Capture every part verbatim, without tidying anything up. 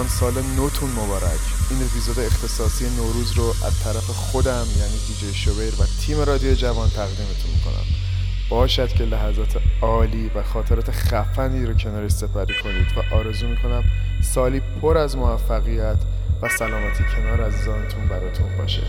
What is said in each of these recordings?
سال نوتون مبارک. این اپیزود اختصاصی نوروز رو از طرف خودم یعنی دیجی شوبیر و تیم رادیو جوان تقدیمتون میکنم. باشد که لحظات عالی و خاطرات خفنی رو کنارش سپری کنید و آرزو میکنم سالی پر از موفقیت و سلامتی کنار عزیزانتون براتون باشه.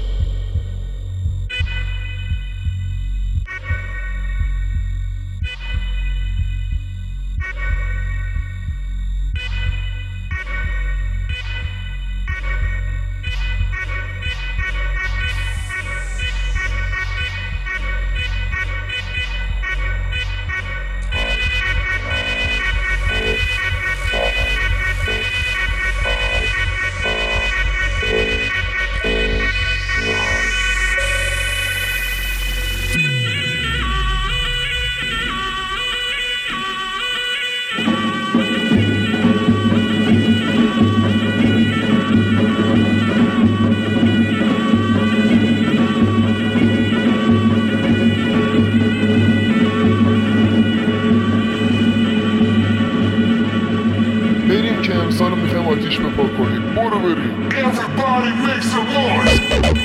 آتیش بپا کنید. برو بریم. Everybody make some noise.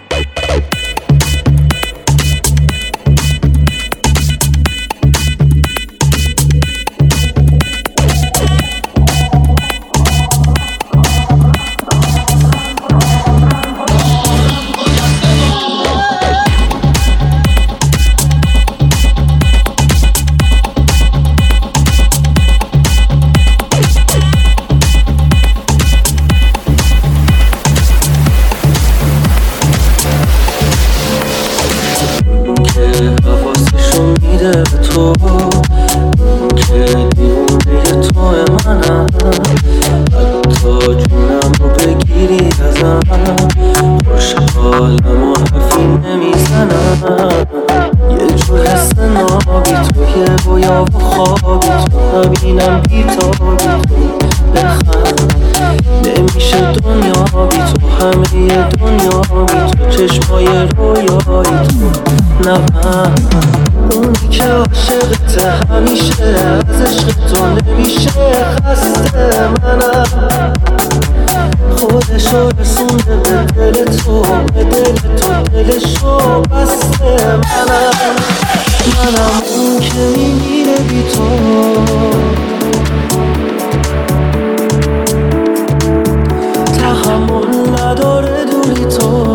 اونی که عاشقته همیشه از عشق تو نمیشه خسته منم خودشو رسونده به دل تو به دل تو دلشو بسته منم منم اون که میمیره بی تو تحمل نداره دوری تو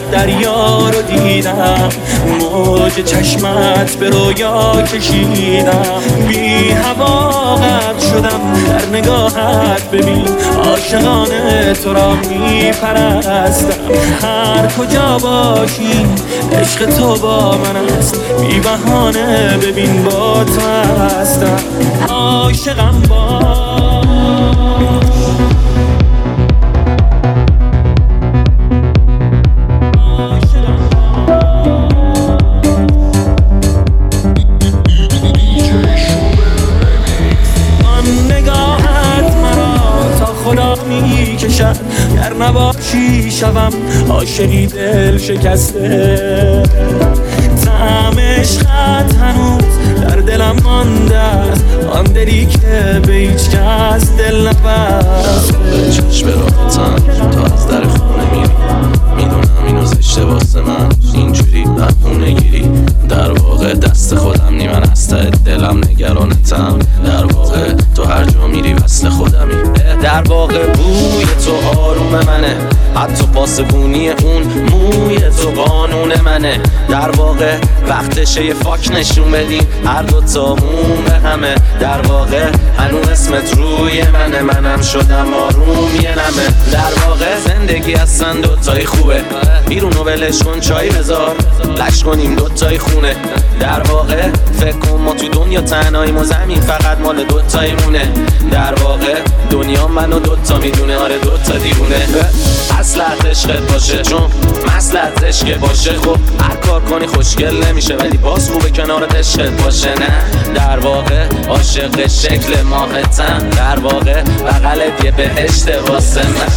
دریا رو دیدم، موج چشمت به رویا کشیدم، بی هوا غرق شدم در نگاهت، ببین عاشقانه تو را میپرستم، هر کجا باشی عشق تو با من است، بی بهانه ببین با تو هستم، عاشقم باش. گر نباشی شوم عاشقی دل شکسته، طعم عشقت هنوز در دلم مانده است، آن دلی که به هیچ کس دل نبسته. چشم راحتم تا از در خونه میری، میدونم اینو زشته واسه من اینجوری بهونه گیری، در واقع دست خودم نی، من از ته دلم نگرانتم، در واقع تو هر جا میری وصل خودمی، در واقع بوی تو آروم منه، حتی پاسبونی اون موی تو قانون منه، در واقع وقتشه یه فاک نشون بدیم هر دوتامون به همه، در واقع هنوز اسمت روی منه، منم شدم آروم یه نمه، در واقع زندگی اصلا دوتایی خوبه، بیرونو ولش کن چای بذار لش کنیم دوتایی خونه، در واقع فکر کن ما تو دنیا تنهاییم و زمین فقط مال دوتایی مونه، در واقع دنیا منو دوتا میدونه، آره دوتا دیوونه، اصلت عشقت باشه چون مصلحت عشق باشه، خب هر کار کنی خوشگل نمیشه ولی باز خوبه کنارت عشقت باشه، نه در واقع عاشق شکل ماهتم، در واقع بغلت یه بهشت واسه من.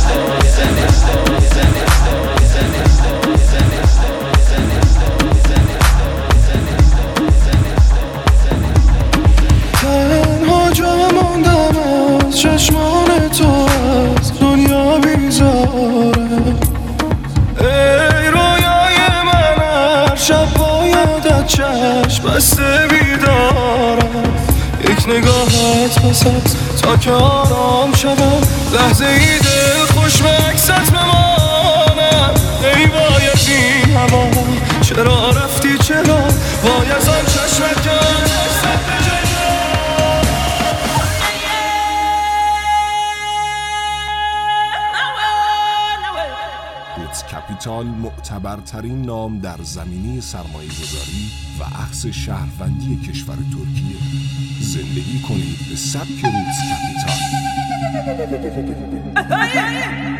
تنها جا موندم از چشمان تو، از دنیا بیزارم، ای رویای من هر شب با یادت چشم بسته بیدارم، یک نگاهت بس است تا که آرام شدم، لحظه ای دل خوش به عکست بمانم، ای وای بی هوا چرا رفتی چرا، وای از آن چشمت که کپیتال معتبرترین نام در زمینه سرمایه گذاری و اخذ شهروندی کشور ترکیه. زندگی کنید به سبک روتس کپیتال.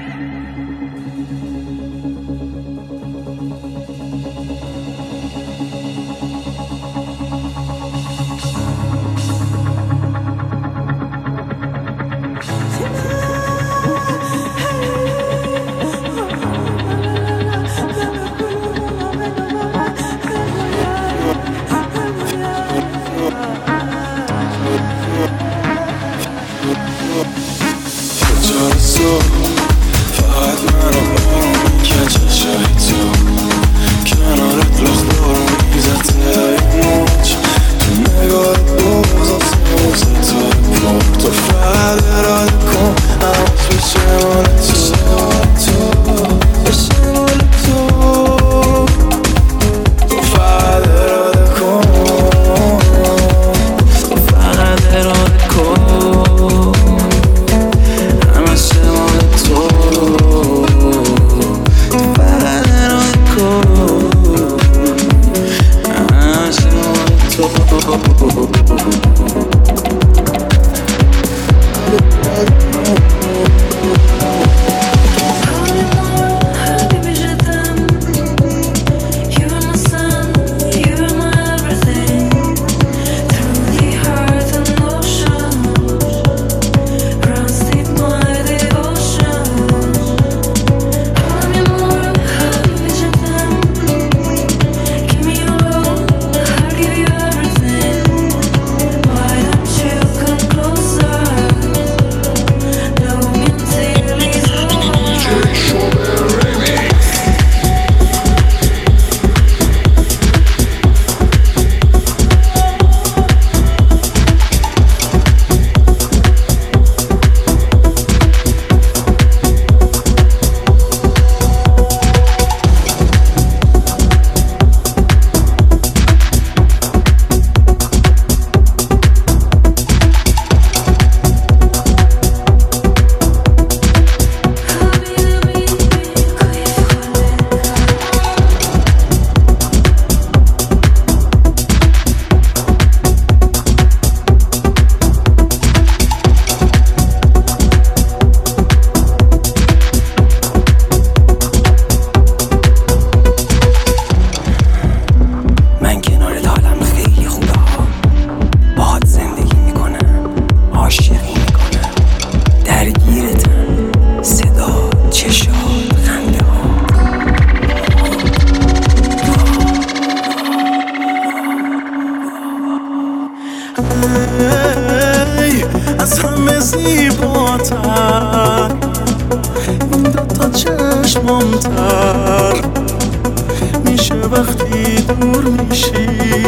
کمتر میشه وقتی دور میشی.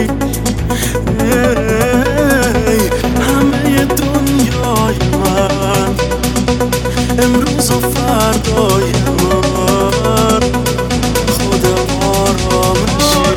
ای همه دنیای من امروز و فردای من خودم آرامشی.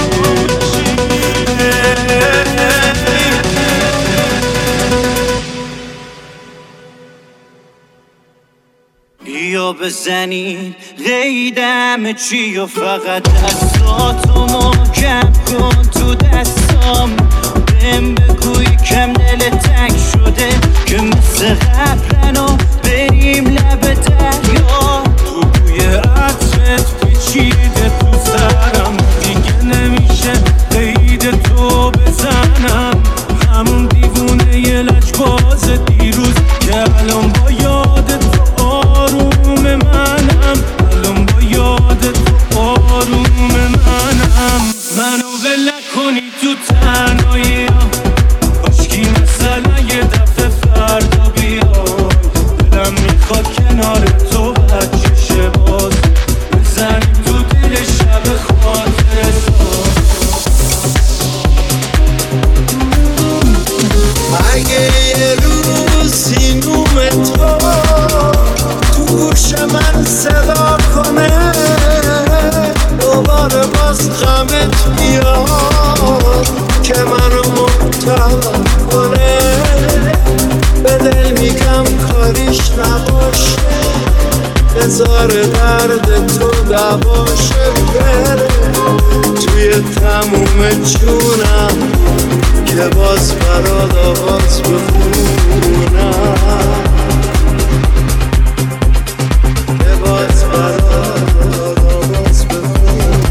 بیا بزنین قیدم چی و فقط دستاتو محکم کن تو دستام. بهم بگوی کم دل تنگ شده که مثل قبلن و بریم لب دریا. تو بوی عطرت پیچیده تو سرم دیگه نمیشه قید تو بزنم. همون دیوونه ی لجباز دیروز که الان با یاد تو آروم منم. الان با یاد تو آروم منم. منو ول نکنی تو تنهاییم کاشکی مثلا یه دفعه فردا بیای. دلم میخواد کنار تو بچه شه باز بزنیم تو دل شب خاطر ساز. اگه یه روز سینوم تو گوش من صدا کنه دوباره باز غمت بیاد که منو مبتلا کنه. به دل میگم کاریش نباشه بذار درد تو دواشه بره توی تموم جونم که باز برات آواز بخونم. که باز برات آواز بخونم.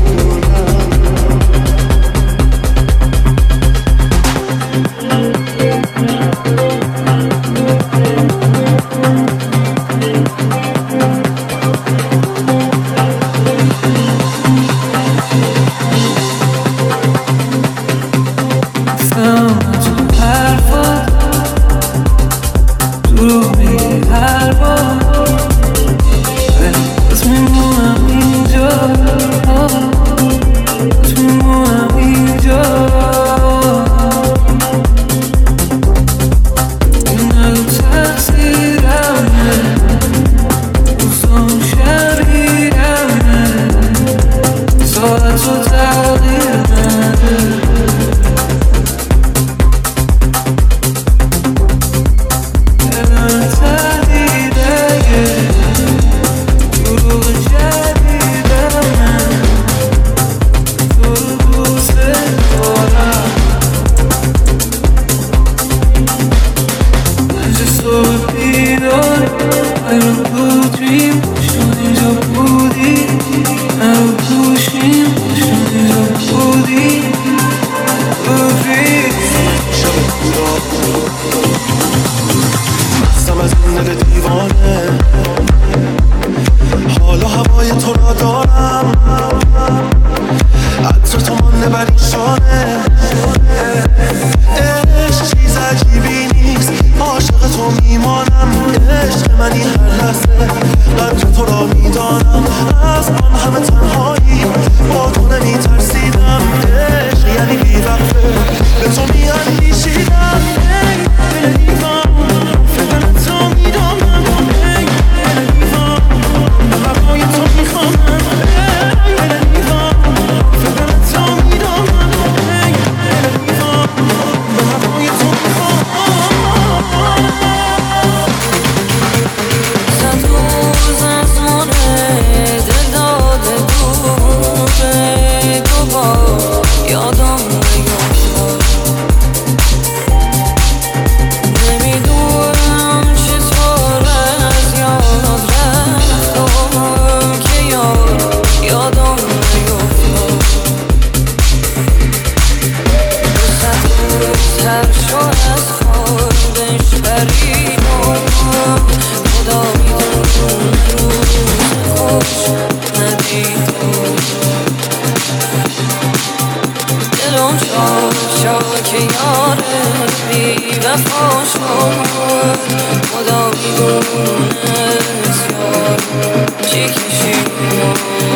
خدا میدونه بسیار چی کشیدم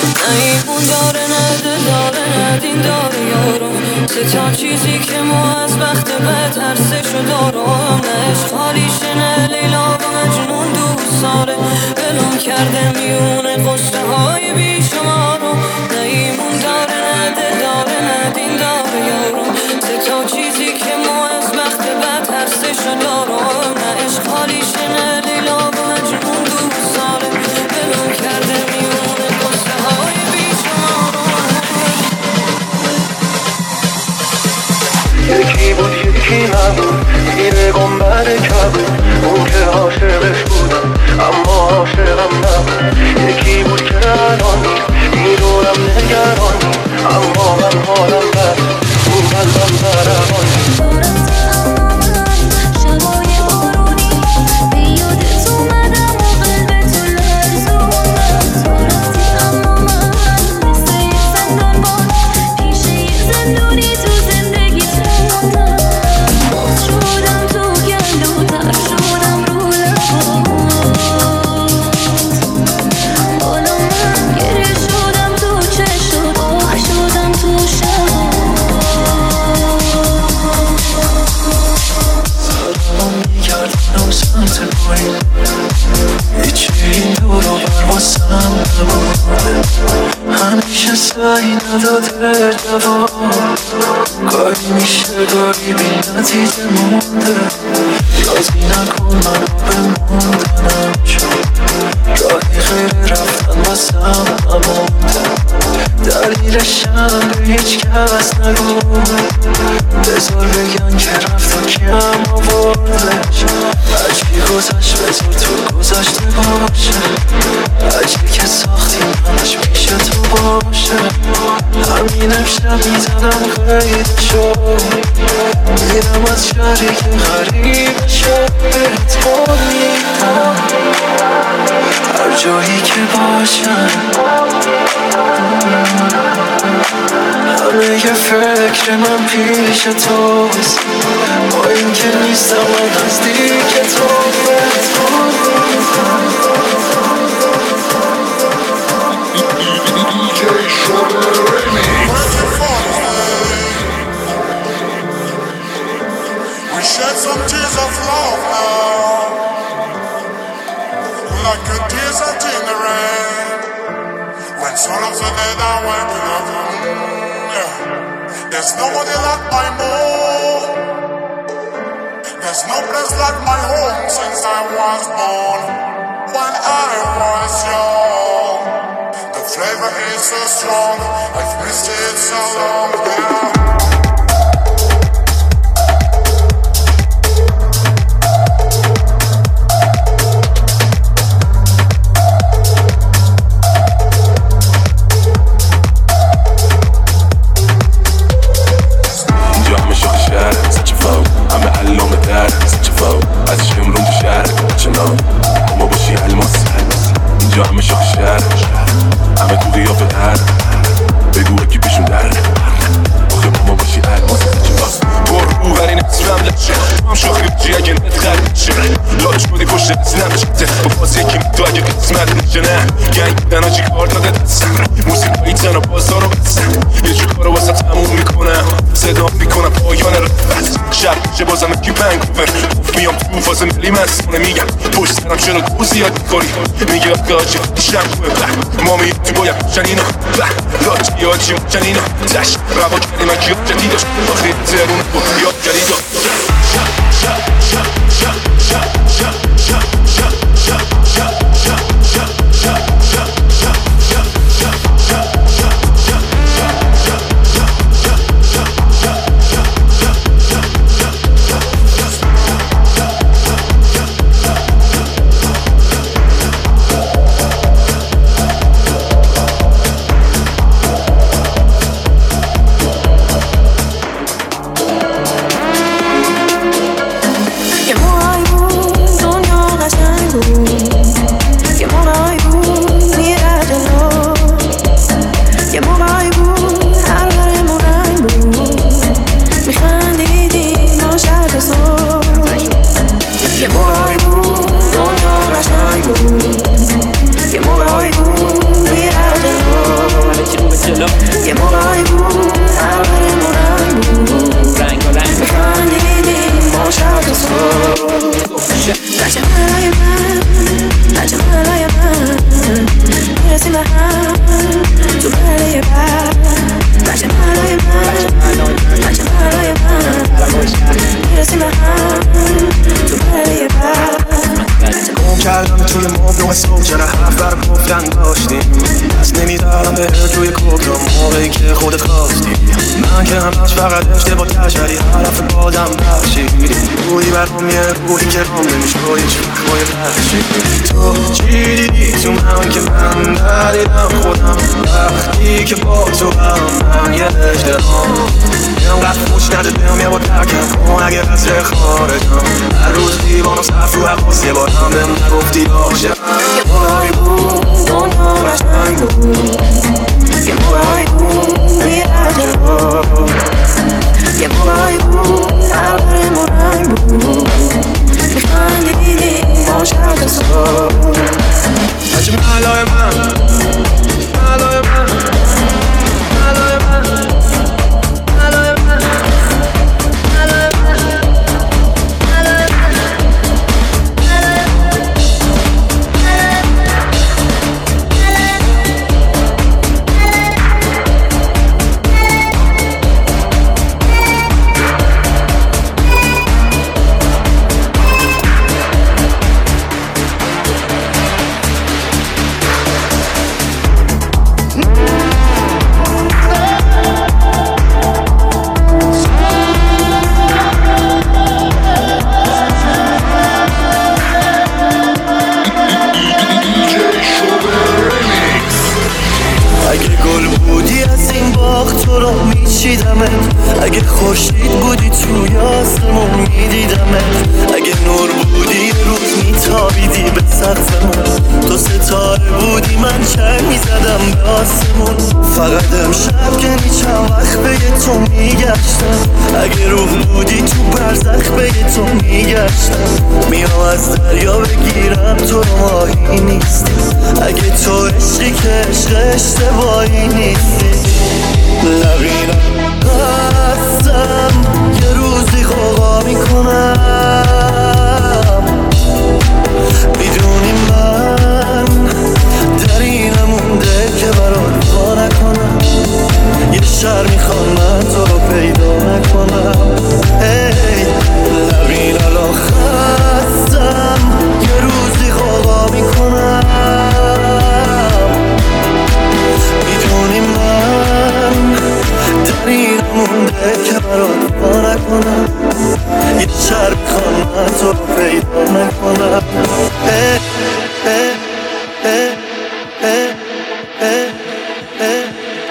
ایمون داره نده داره ندین داره یارم سه تا چیزی که ما از وقت بد ترسشو دارم نه عشق حالیشه نه لیلا و مجنون دوست داره بلون کرده میونه قصه های بیشمارم نه ایمون داره نده داره ندین داره یارم سه تا چیزی که ما از وقت بد ترسشو دارم نه عشق حالیشه نه لیلا و مجنون دوست داره بلون کرده میونه قصه های یکی بود یکی نبود میره گنبر کبود اون که عاشقش بودم اما عاشقم نبود یکی بود که الان نیست میدونم نگران نیست اما من حالم بد اون قلبم برهان هیچی این دور و برواسم نبوده همیشه سعی نداده جواب گاهی میشه گاهی بی نتیجه مونده یازی نکن منو بموندنم چون راهی خیلی رفتن واسم نمونده دلیلشم به هیچ کس نگو بذار بگن که رفت و کیم آوردش هرچی گذشت بذار تو گذشته باشه هرچی که ساختیم همش پیش تو باشه همین امشب میزنم قیدشو میرم از شهری که غریبشو بهت قول میدم هر جایی که باشم همه یه فکر من پیش توست با این که نیستم من نزدیک تو We shed some tears of love now, like a desert in the rain. When sun of the dead are waking up, yeah. There's nobody like my mom. There's no place like my home since I was born. When I was young, the flavor is so strong. I've missed it so long, yeah. اینجا همه شاخ شهر همه تو قیافه هر بگو اکی پیشون در آخه با ما باشی الماس پر رو برین اسمم لچه هم شاخی بچی اگه نت خرید شه لاچ بودی پشت اسنم چته با باز یکی تو اگه قسمت نشه نه گنگ بودن آجی کار داده دستم موسیقی هایی تن و بازار رو بستم یه جو کار رو واسه تموم میکنم صدا میکنم پایان رفت شب چه بازم اکی بنگوور میام تو فاز ملی مستونه میگم پشت سرم چرا گو زیاد میکنی میگه آقا آجی شم خوبه ما میگه تو باید چنینا لاچی آجی چنینا تش روا کردی من کیاد جدی داشت آخری ترون بود یاد کردی داشت که موهایمون میرسیم به هم تو برای بعد گم کردم توی مبلغ صبح چرا حرف بر گفتن داشتیم از نمیدارم بهت روی کوکرام موقعی که خودت خواستی من که همش فقط اشتباه کش ولی حرف بادم بخشیدی بودی برام یه روحی که رام نمیشه هیچ وقت باید بخشیدی تو چی دیدی تو من که من ندیدم خودم وقتی که با تو هم من یه اجترام اینقدر خوش نده بهم یه با ترکم کن اگه قصر خارجم هر روز دیوان و صرف رو حواس یه بار هم بهم نگفتی باشه یه باری بود دنیا قشنگ بود یه باری بود میرد رو یه باری بود قلبمون رنگ بود میخندیدیم ما شب تا صبح حجم علای من علای من علای من علای من علای من علای اگه خورشید بودی توی آسمون میدیدمت اگه نور بودی یه روز میتابیدی به سقف من تو ستاره بودی من چنگ میزدم به آسمون فقط امشب که چند وقت به تو میگشتم اگه روح بودی تو برزخ به تو میگشتم میام از دریا بگیرم تو رو ماهی نیستی اگه تو عشقی که عشق اشتباهی نیستی نبینم هستم یه روزی خوقا میکنم میدونی من در این مونده که برات وا نکنم یه شهر میخوام من تو رو پیدا نکنم ای نبین الان خستم یه روزی خوقا میکنم میدونی من در این مونده که برات با نکنم یه شهر میخوام من تو رو پیدا نکنم اه اه اه اه اه اه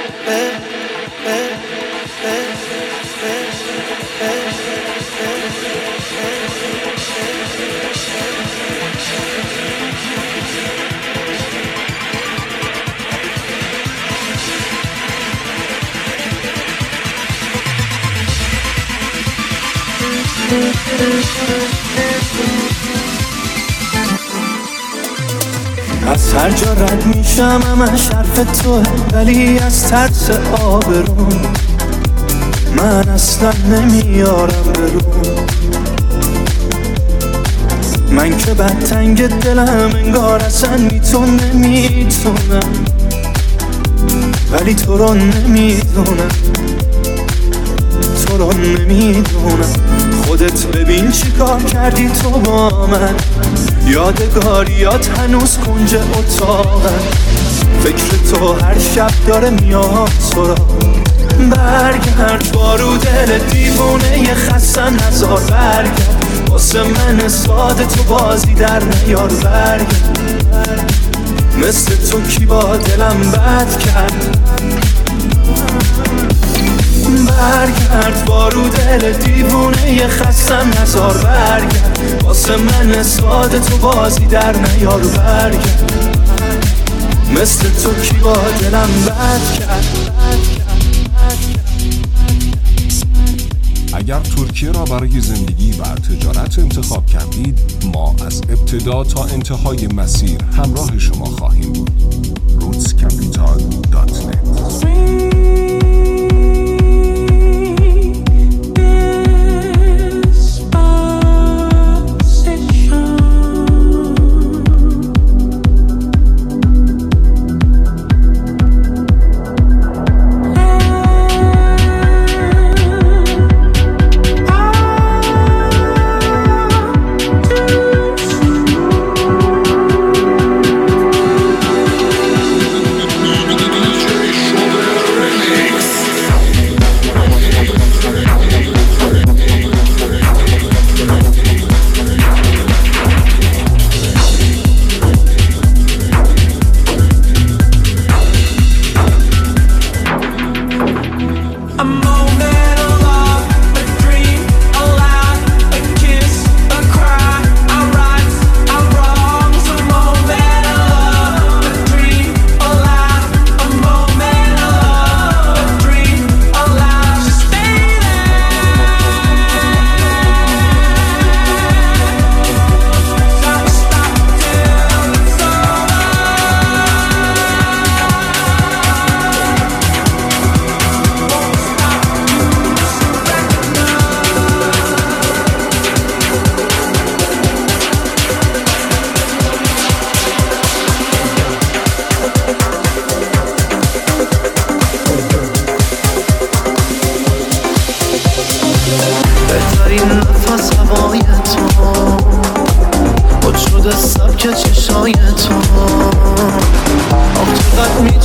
از هر جا رد میشم همش حرف توه ولی از ترس آبرون من اصلا نمیارم برون من که بدتنگ دلم انگار اصلا میتون نمیتونم ولی تو رو نمیدونم تو رو نمیدونم خودت ببین چی کار کردی تو با من یادگاریات هنوز کنج اتاقن فکر تو هر شب داره میاد سرا برگرد بارو دل دیوونه خسته نزار برگرد واسه من ساده تو بازی در نیار برگرد مثل تو کی با دلم بد کرد برگرد بارو دل دیوونه خستم نزار برگرد واسه من ساده تو بازی در نیار برگرد مثل تو کی با دلم بد کرد اگر ترکیه را برای زندگی و تجارت انتخاب کردید ما از ابتدا تا انتهای مسیر همراه شما خواهیم بود. روتس کپیتال دات نت I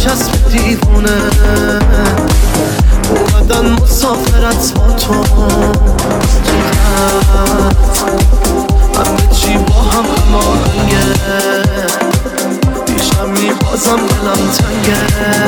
میچسب دیوونه اومدن مسافرت با تو چقدر همه چی با هم هماهنگه دیشمی بازم دلم تنگه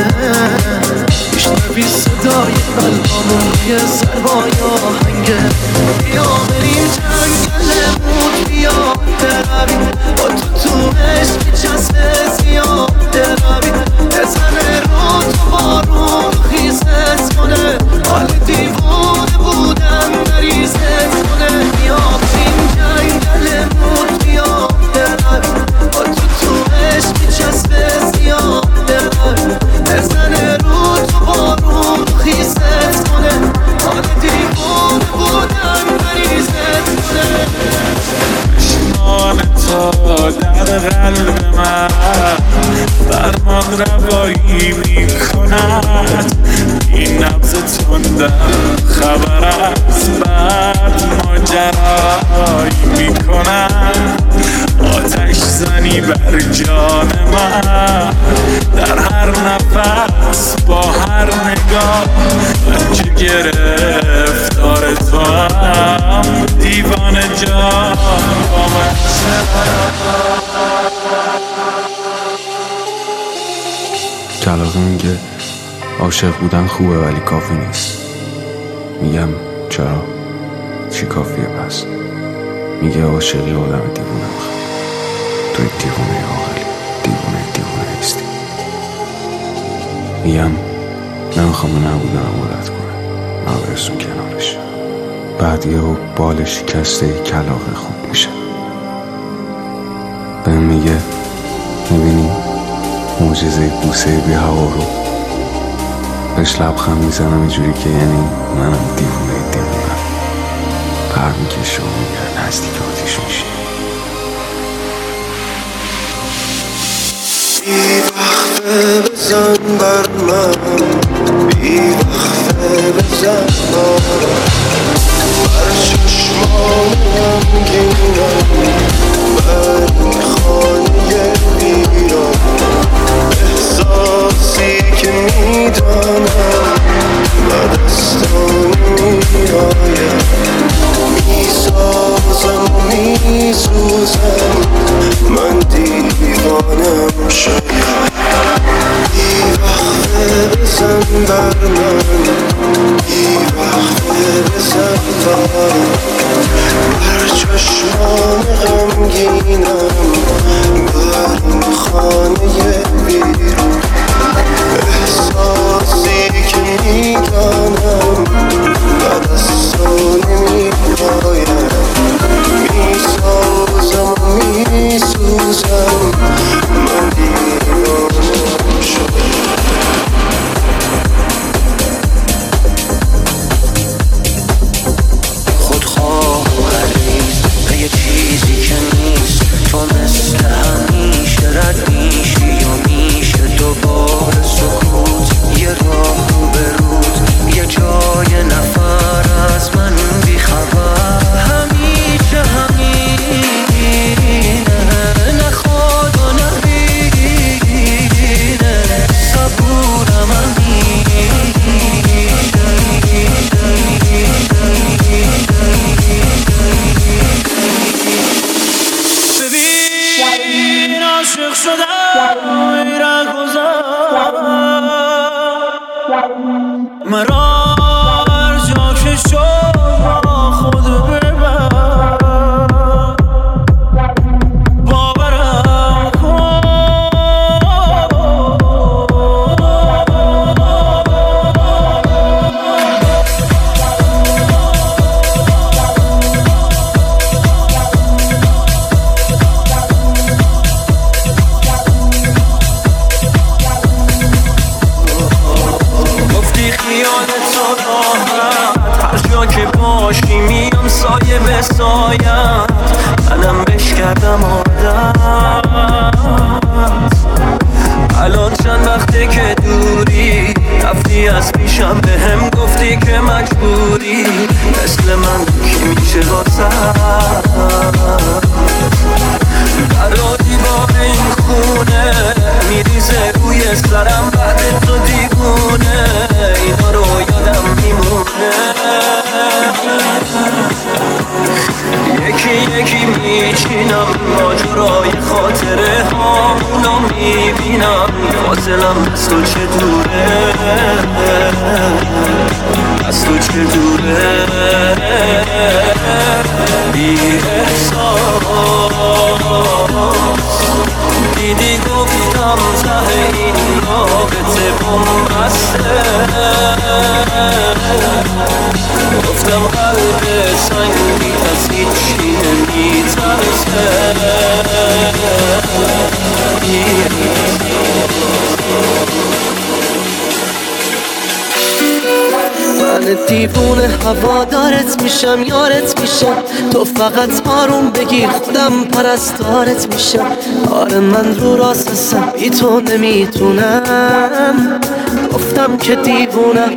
میشنوی صدای قلبامون یه ضربای آهنگه بیا بریم جنگلمون بیا برویم با تو تو عشق میچسب زیاد برویم بزنه رو تو بارون خیزت کنه حال دیوونه بودن مریضت کنه بیا بریم جنگلمون بیا برویم با تو تو عشق میچسب زیاد برویم بزنه رو تو بارون خیزت کنه حال دیوونه بودن مریضت کنه چشمان تو در قلب من فرمان روایی میکند این نبض تندم خبر از بعد ماجرایی میکند آتش زنی بر جان من در هر نفس با هر نگاه من چه گرفتار تو هم دیوانه جان با من کلاغی میگه عاشق بودن خوبه ولی کافی نیست. میگم چرا؟ چی کافیه پس؟ میگه عاشقی آدم دیوونه بخواه. توی دیوونه عاقلی، دیوونه دیوونه نیستی. میگم نمیخوام به نبودنم عادت کنه، من برسون کنارش. بعد یهو بالش شکسته کلاغه خوب میشه. بهم میگه میبینی معجزه بوسه بی هوا رو بهش لبخند میزنم اینجوری که یعنی منم دیوونه دیوونه پر میکشه و میگه نزدیک آتیش میشه. بی وقفه بزن بر من بی وقفه بزن بر چشمان غمگینم بر این خانه ویران احساسی که میدانم و دستان میآیم میسازم و میسوزم من دیوانم شاید بی وقفه بزن بر من بی وقفه بزن بر بر چشمان غمگینم بر این خانه بیرون احساسی که میدانم و دستان میپایم میسازم و میسوزم من دیوانم شدم. خودخواه و غریز به یه چیزی که نیست تو مثل همیشه رد میشی و میشه دوباره سکوت یه راه رو به رود یه جای نفر از من بیخبر همیشه همینه نه خدا نه بینه صبورم ببین عاشق شدم ره گذر مرا هر جا که شد خود ببر باورم کن گفتی خیالت راحت هر جا که باشی میام سایه به سایت منم بش کردم عادت الان چند وقته که دوری رفتی از پیشم به هم گفتی که مجبوری مثل من کی میشه واسه در دیوار این خونه میریزه روی سرم بعد میشینم ماجرای خاطره هامونو میبینم فاصلم از تو چه دوره از تو چه دوره بی احساس دیدی گفتم ته این رابطه بومبسته گفتم قلب سنگی از هیچی نمیترسه من دیوونه هوادارت میشم یارت میشم تو فقط آروم بگیر خودم پرستارت میشم آره من رو راستم بی تو نمیتونم گفتم که دیوونم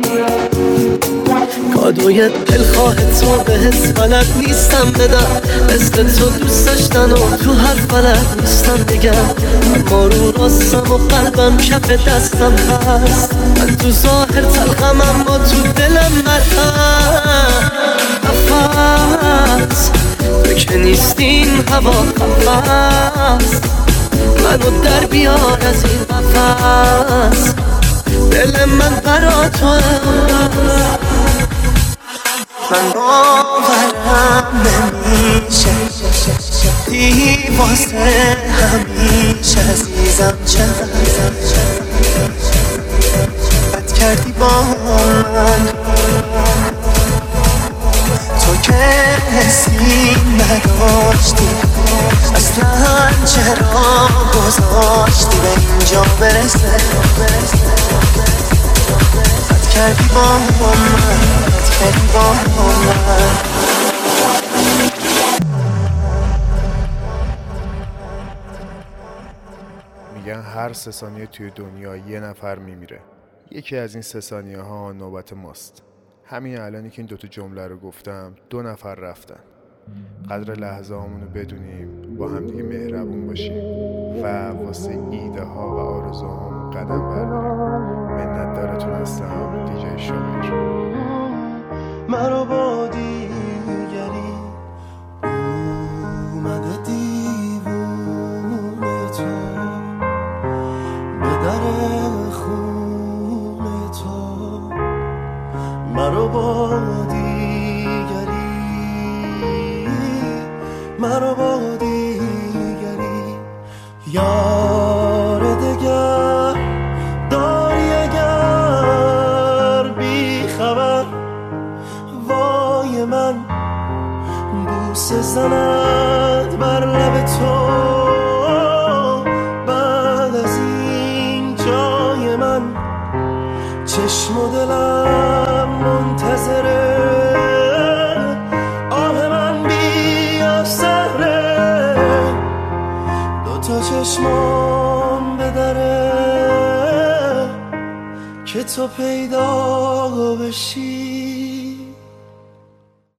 کادوی دلخواه تو بهت بلد نیستم بدم مثل تو دوست داشتن و تو هر بلد نیستم بگم اما رو راستم و قلبم کف دستم هست من تو ظاهر تلخم اما تو دلم مرهم نفس تو که نیستین هوا خفست منو در بیار از این قفس دل من برا تو من باورم نمیشه دی واسه همیشه عزیزم چقدر بد کردی با من تو که حسی نداشتی اصلا چرا گذاشتی به اینجا برسه بد کردی با من میگن هر سه ثانیه توی دنیا یه نفر میمیره. یکی از این سه ثانیه ها نوبت ماست. همین الانی که این دوتا جمله رو گفتم دو نفر رفتن. قدر لحظه هامونو بدونیم، با هم دیگه مهربون باشیم و واسه ایده ها و آرزوهامون قدم برداریم. منتدارتون هستم دیجی شومیر. مرا با دیگری اومده دیوونه تو به در خونه تو مرا با دیگری مرا با دیگری یار دگر داری اگر بی خبر وای من بوسه زند بر لب تو بعد از این جای من چشم و دلم منتظره آه من بیا سهره دوتا چشمام بدره که تو پیدا بشی